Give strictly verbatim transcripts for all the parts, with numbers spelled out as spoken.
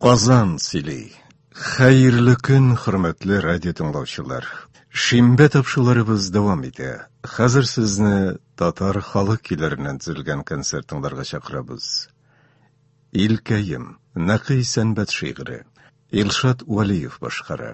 Казан сөйлей. Хайырлы күн, хөрмәтле радио тыңлаучылар. Шимбә тапшыруларыбыз дәвам итә. Хәзер сезне татар халык көйләреннән төзелгән концерт тыңларга чакырабыз. Илкәем, нәкый сәнбәт шигыре. Илшат Валиев башкара.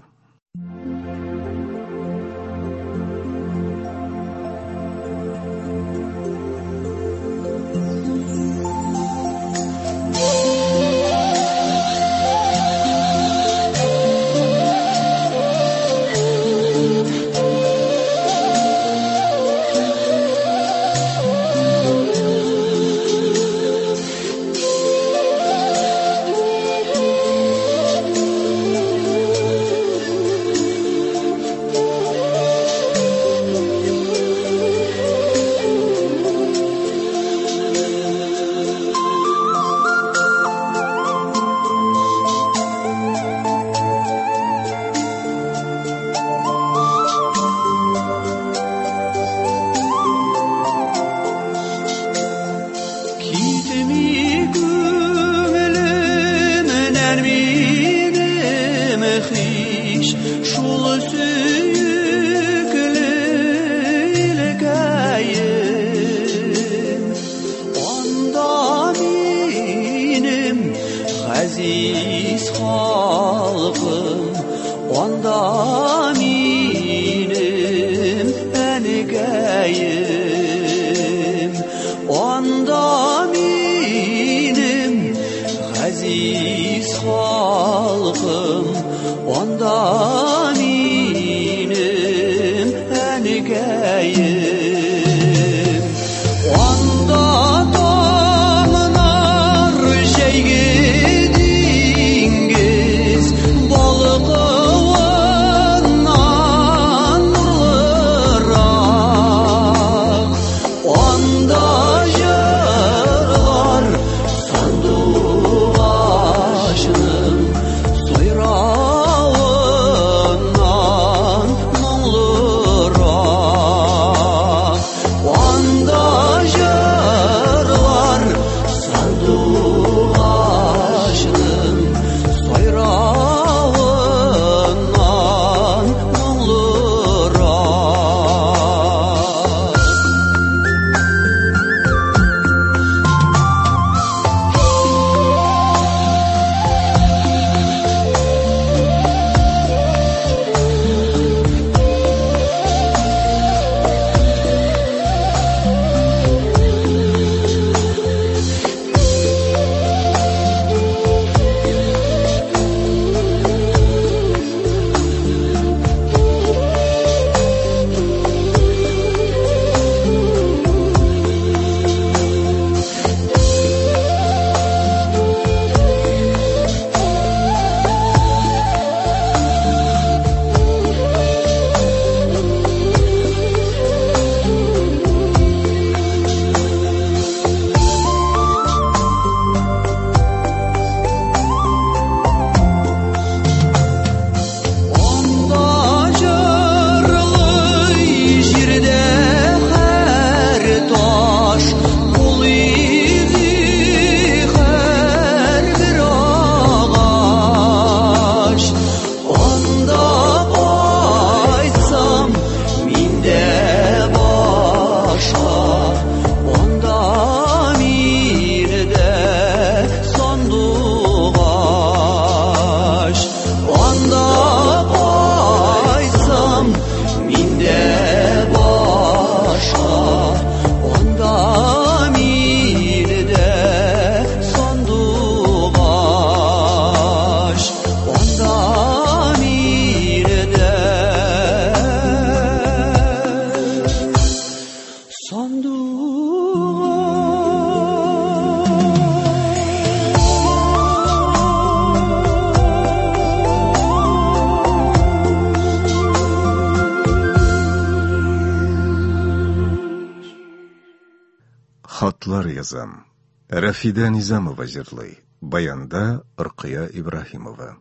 Хатлар язам. Рафида Низамова җырлый. Баянда Рукия Ибраһимова.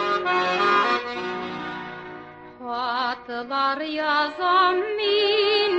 Хатлар язам мин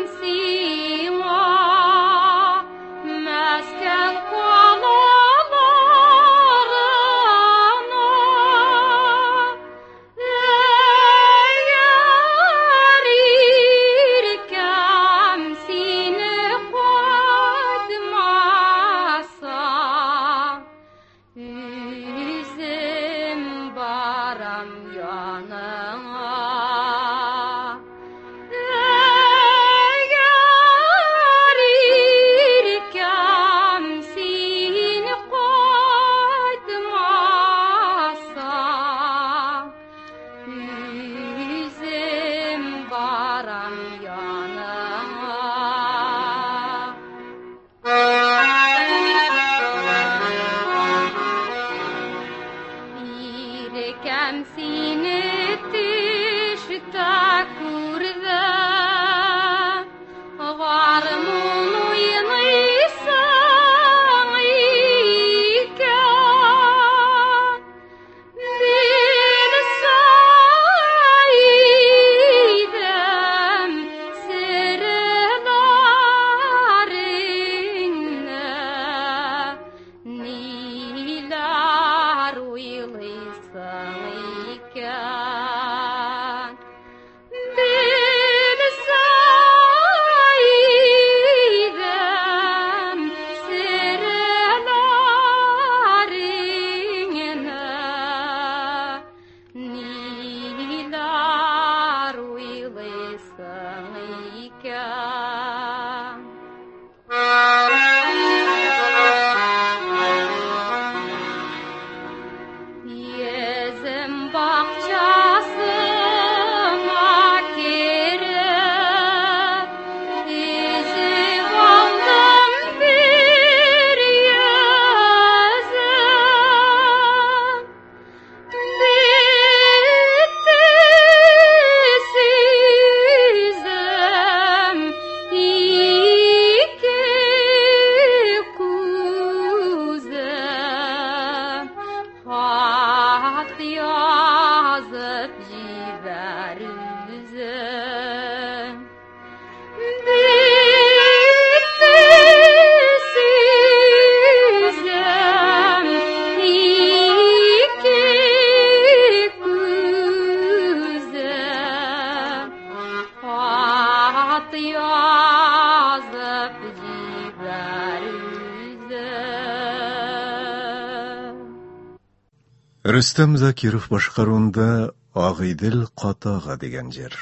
Rüstem Zakirov boshqaruvida Og'idil Qotog'a degan yer.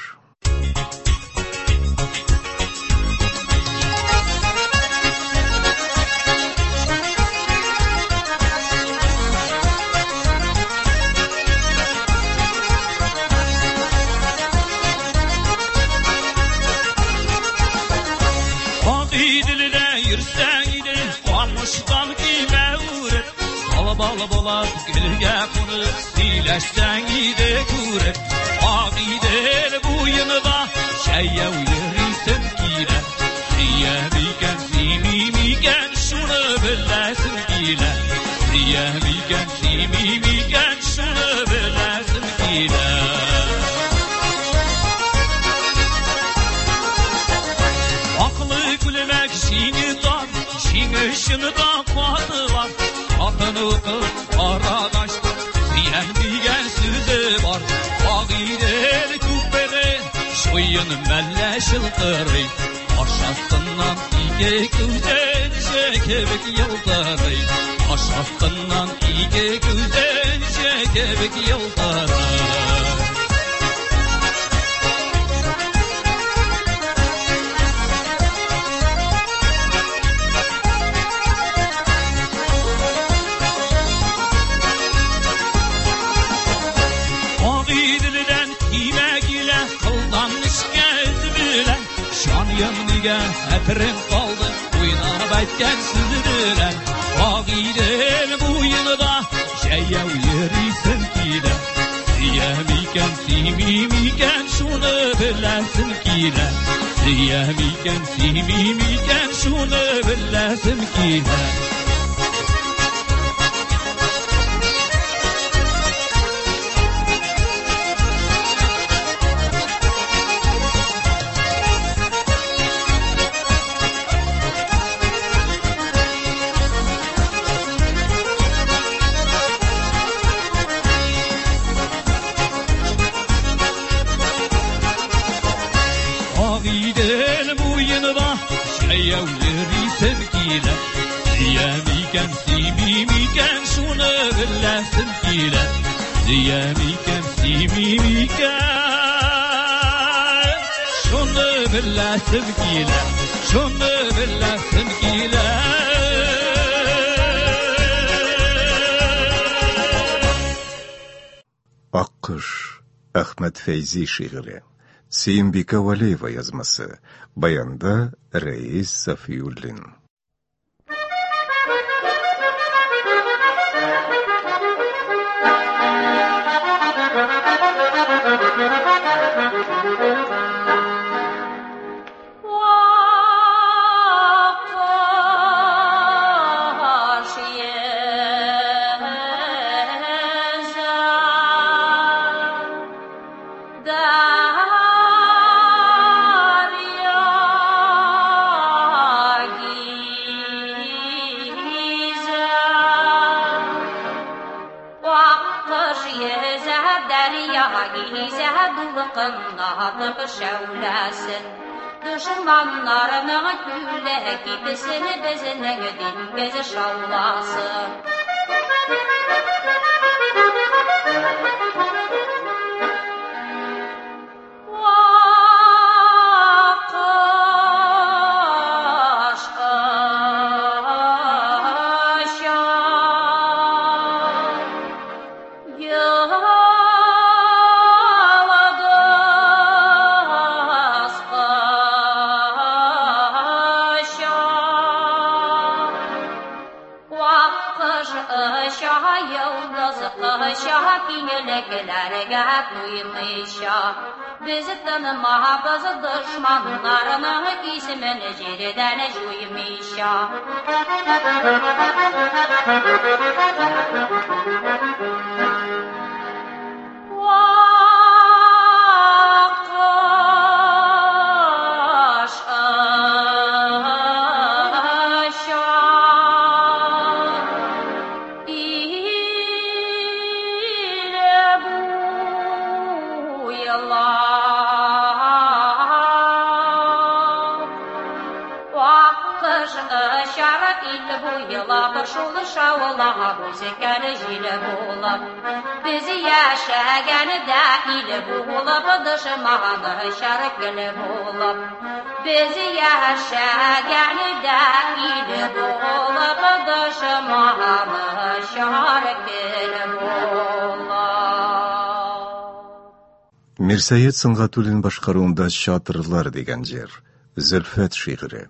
Og'idilda yursangdi qonishdan kimavr Bala bala gülge konu sileşten ide kuret Ağidel bu yanıda şeye uyarırsın kile Siyemiken simimiken şunu bilesin kile Siyemiken simimiken şunu bilesin kile Aklı gülmek şini dan, şini şını dan kuatılar Atını kız aradaştı, diyen diyen sözü var Ağidel küpede, şoyun melle şıltırı Aşağısından ike güzel şekebek yıldırı Aşağısından ike güzel şekebek yıldırı Etrim kaldı, oynanıp etken süzülüren Ağidel bu yılıda, şeye uyarıysın kile Siyemiken, simimiken, şunu bilesin kile Siyemiken, simimiken, şunu bilesin kile Siyemiken, simimiken, şunu bilesin kile Siyemiken, simimiken, şunu bilesin kile Şunu bilesin kile Akkuş, Ahmet Feyzi şiiri, Siyembika Valiyeva yazması, bayanda Reis Safiyullin. Şevlesin düşmanlarının gülle gibisini bezine dinbezi şavlasın Vakış Şahakin yeleklerge duymayışa bizi tanıma bazı düşmanlarının ismini ceriden duymayışa Şolu şavla bu zekere jile bola bizi yaşayan da ile bola dışmağında şarkılı bola bizi yaşayan da ile bola dışmağında şarkılı bola Mirsayet Sıngatulin başkaruunda Şatırlar degan jer Zülfet şiiri.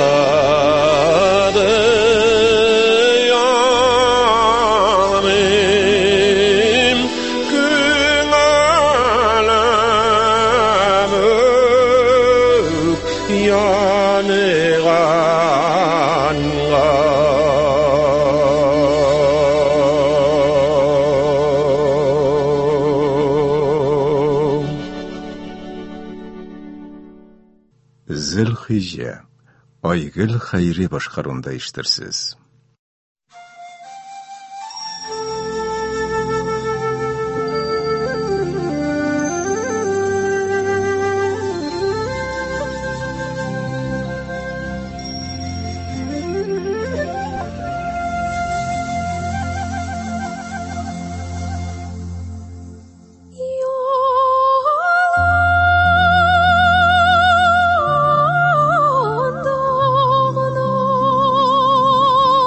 Şadı yâmi Zilhijja, Aygul Xayri boshqaruvida eshittirsiz. Oh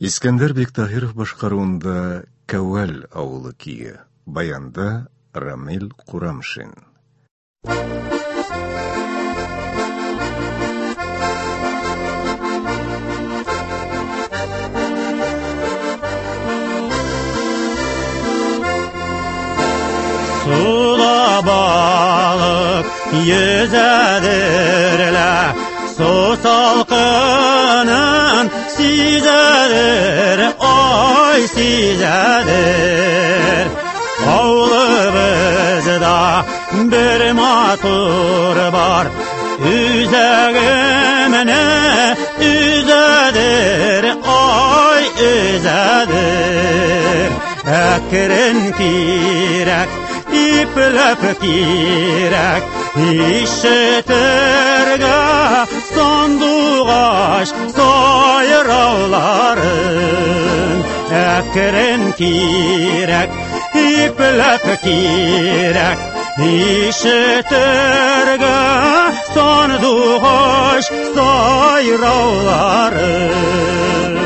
Искәндәр Бектаһиров башкаруында Кәвәл авылы кие. Баянда Рамил Курамшин. Suda balık yüzedirler, su salkının sizedir, ay sizedir. Avlımızda bir matur var, üzegimine üzedir, ay üzedir. Ekrin kirek, İplep kirek, işitirge sanduğaş sayravların. Ekrin kirek, iplep kirek, işitirge sanduğaş sayravların.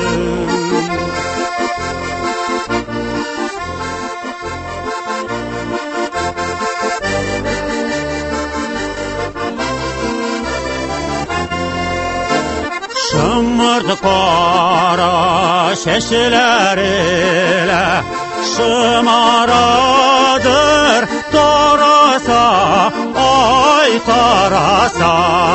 Şımırdı kara şeşileriyle, şımaradır tarasa, ay tarasa.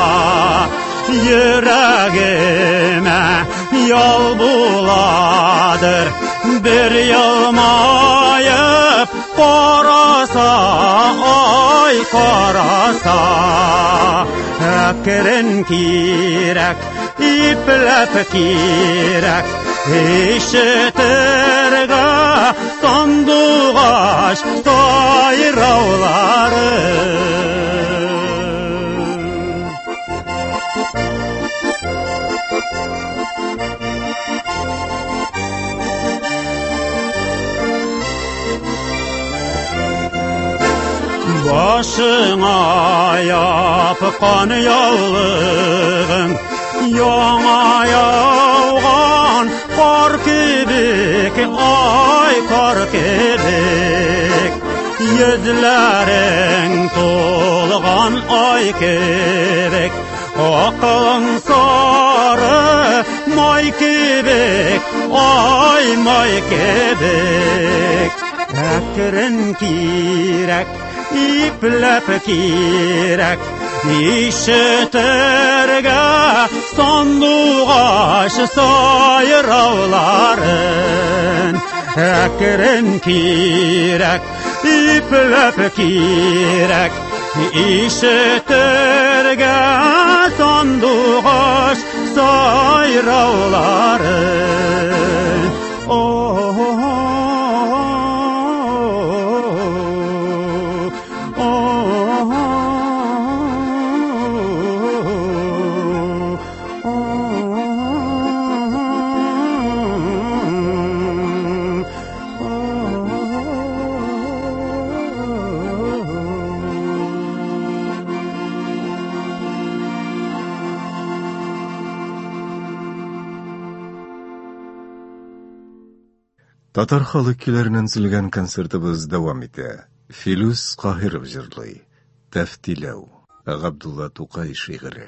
Yüreğime yol buladır, bir yılmayıp karasa, ay karasa. Ekrin kirek, İplep kirek, işitirge sanduğaş sayravların. Başına yapıkan yağlığın, yana yağan kar kibik, ay kar kibik. Yüzlerin tolgan ay kibik, aklın sarı may kibik, ay may kibik. Ekrin kirek, iplep kirek, işitirge sanduğaş sayravların. Ekrin kirek, iplep kirek, işitirge sanduğaş sayravların. Oh, Татар халык көйләреннән сөйләгән концертыбыз дәвам итә. Филүс Каһиров җырлый. Тәфтиләү. Габдулла Тукай шигыре.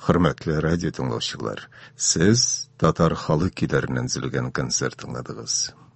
Hürmetli radyo dinləyicilər, siz Tatar xalq kilerinden zilgen konser dinlediniz.